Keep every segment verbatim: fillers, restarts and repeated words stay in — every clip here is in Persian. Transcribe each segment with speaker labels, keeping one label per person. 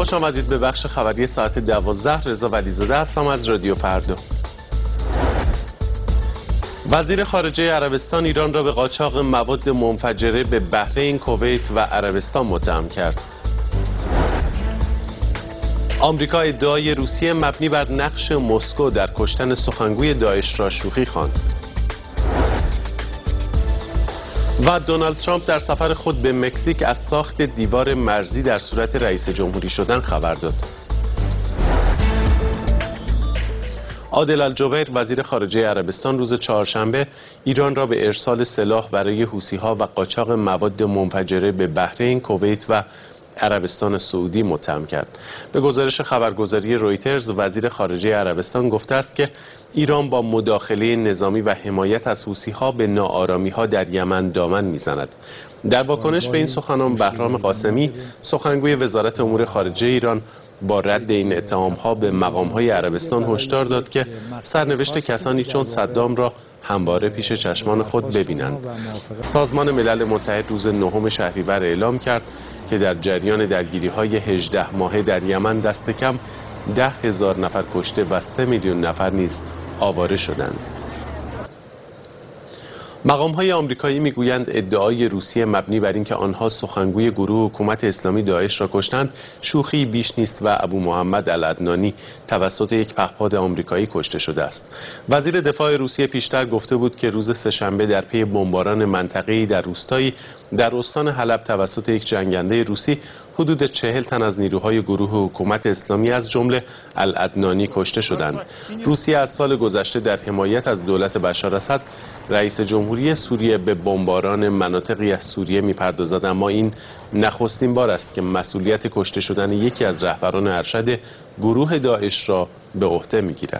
Speaker 1: خوش آمدید به بخش خبری ساعت دوازده. رضا ولیزاده هستم از رادیو فردا. وزیر خارجه عربستان ایران را به قاچاق مواد منفجره به بحرین، کویت و عربستان متهم کرد. آمریکا ادعای روسیه مبنی بر نقش مسکو در کشتن سخنگوی داعش را شوخی خواند. و دونالد ترامپ در سفر خود به مکزیک از ساخت دیوار مرزی در صورت رئیس جمهوری شدن خبر داد. عادل الجبیر وزیر خارجه عربستان روز چهارشنبه ایران را به ارسال سلاح برای حوثی‌ها و قاچاق مواد منفجره به بحرین، کویت و عربستان سعودی متهم کرد. به گزارش خبرگزاری رویترز وزیر خارجه عربستان گفته است که ایران با مداخله نظامی و حمایت از حوثی‌ها به ناآرامی‌ها در یمن دامن می‌زند. در واکنش به این سخنان بهرام قاسمی سخنگوی وزارت امور خارجه ایران با رد این اتهام‌ها به مقام‌های عربستان هشدار داد که سرنوشت کسانی چون صدام را همواره پیش چشمان خود ببینند. سازمان ملل متحد روز نهم شهریور اعلام کرد که در جریان درگیری‌های هجده ماهه در یمن دست کم ده هزار نفر کشته و سه میلیون نفر نیز آواره شدند. مقام‌های آمریکایی میگویند ادعای روسیه مبنی بر اینکه آنها سخنگوی گروه حکومت اسلامی داعش را کشتند شوخی بیش نیست و ابو محمد العدنانی توسط یک پهپاد آمریکایی کشته شده است. وزیر دفاع روسیه پیشتر گفته بود که روز سه‌شنبه در پی بمباران منطقه‌ای در روستایی در استان حلب توسط یک جنگنده روسی حدود چهل تن از نیروهای گروه حکومت اسلامی از جمله العدنانی کشته شدند. روسیه از سال گذشته در حمایت از دولت بشار اسد رئیس جمهوری سوریه به بمباران مناطقی از سوریه می‌پردازد، اما این نخستین بار است که مسئولیت کشته شدن یکی از رهبران ارشد گروه داعش را به عهده می‌گیرد.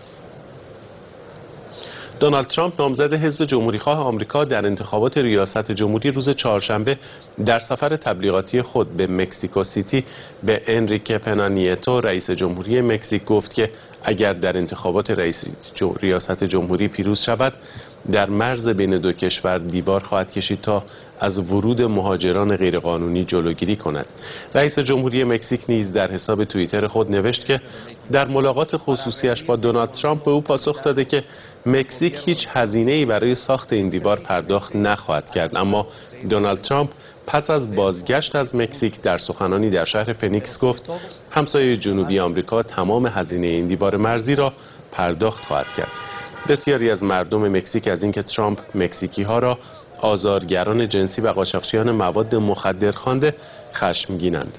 Speaker 1: دونالد ترامپ نامزد حزب جمهوریخواه آمریکا در انتخابات ریاست جمهوری روز چهارشنبه در سفر تبلیغاتی خود به مکزیکو سیتی به انریکه پنا نیتو رئیس جمهوری مکزیک گفت که اگر در انتخابات رئیس ریاست جمهوری پیروز شود در مرز بین دو کشور دیوار خواهد کشید تا از ورود مهاجران غیرقانونی جلوگیری کند. رئیس جمهوری مکزیک نیز در حساب توییتر خود نوشت که در ملاقات خصوصیش با دونالد ترامپ به او پاسخ داده که مکزیک هیچ هزینه‌ای برای ساخت این دیوار پرداخت نخواهد کرد، اما دونالد ترامپ پس از بازگشت از مکزیک در سخنانی در شهر فنیکس گفت همسایه جنوبی آمریکا تمام هزینه این دیوار مرزی را پرداخت خواهد کرد. بسیاری از مردم مکزیک از اینکه ترامپ مکزیکی ها را آزارگران جنسی و قاچاقچیان مواد مخدر خوانده خشمگینند.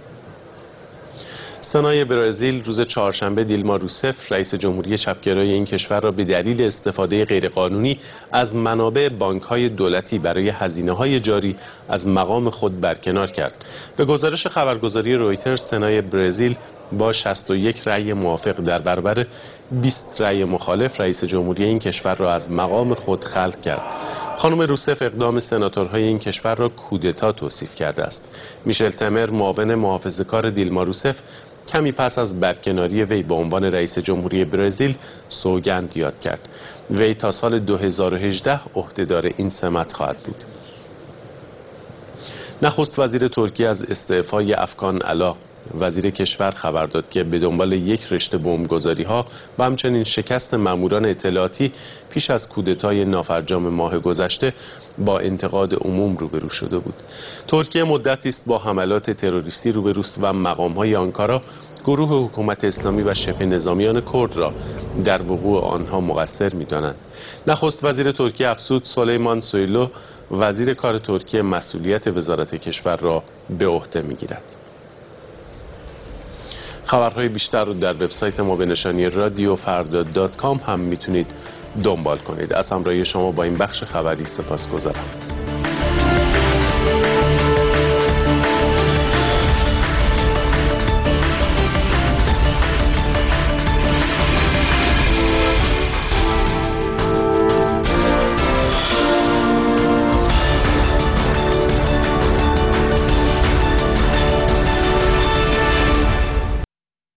Speaker 1: سنای برزیل روز چهارشنبه دیلما روسف رئیس جمهوری چپگرای این کشور را به دلیل استفاده غیرقانونی از منابع بانک‌های دولتی برای هزینه‌های جاری از مقام خود برکنار کرد. به گزارش خبرگزاری رویترز سنای برزیل با شصت و یک رأی موافق در برابر بیست رأی مخالف رئیس جمهوری این کشور را از مقام خود خلع کرد. خانم روسف اقدام سناتورهای این کشور را کودتا توصیف کرده است. میشل تمر معاون محافظه‌کار دیلما روسف کمی پس از برکناری وی به عنوان رئیس جمهوری برزیل سوگند یاد کرد. وی تا سال دو هزار و هجده عهدهدار این سمت خواهد بود. نخست وزیر ترکیه از استعفای افکان علا وزیر کشور خبر داد که به دنبال یک رشته بمبگذاری‌ها و همچنین شکست ماموران اطلاعاتی پیش از کودتای نافرجام ماه گذشته با انتقاد عموم روبرو شده بود. ترکیه مدتی است با حملات تروریستی روبروست و مقام‌های آنکارا گروه حکومت اسلامی و شبه نظامیان کرد را در وقوع آنها مقصر می‌دانند. نخست وزیر ترکیه افسود سلیمان سویلو وزیر کار ترکیه مسئولیت وزارت کشور را به عهده می‌گیرد. خبرهای بیشتر رو در وبسایت ما به نشانی رادیو فردا دات کام هم میتونید دنبال کنید. از همراهی شما با این بخش خبری سپاسگزارم.